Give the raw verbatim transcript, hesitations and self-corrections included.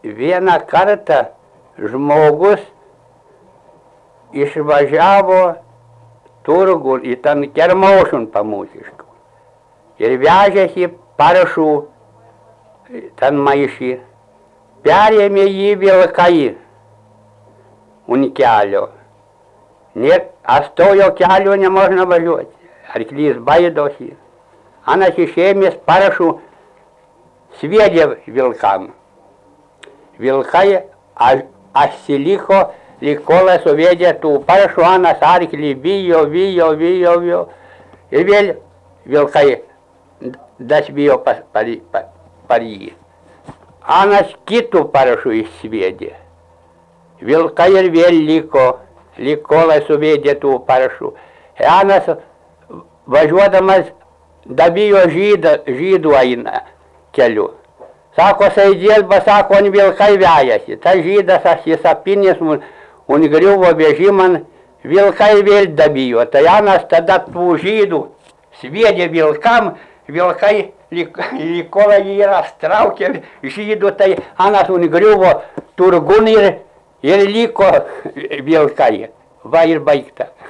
vieną kartą žmogus išvažiavo turgų į ten Kermošun pamūsiškų ir vežėsi parašų ten maišį. Perėmė jį vilkai ant kelio. Net atstojo kelio nemožna važiuoti. Arklys baidosi. Anas išėmęs parašų sviedė vilkam. Vilkai atsiliko, lyg kol suvedė tų parašų, Anas arklį bijo, bijo, bijo, bijo. Ir vėl vilkai dasbijo par, par, par, par jį. Anas kitų parašų išsviedė. Vilkai ir vėl liko, lyg kol suvedė tų parašų. Anas važiuodamas dabijo žydą, žydų eina keliu. Sako, Saidėlba, sako, on vilkai vejasi. Ta žydas asisapinės, on griuvo vežiman, vilkai vėl dabijo. Tai Anas tada tų žydų sviedė vilkam, vilkai lyg kol jį rastraukė žydų, tai Anas on griuvo turgun ir, ir liko vilkai. Va ir baigta.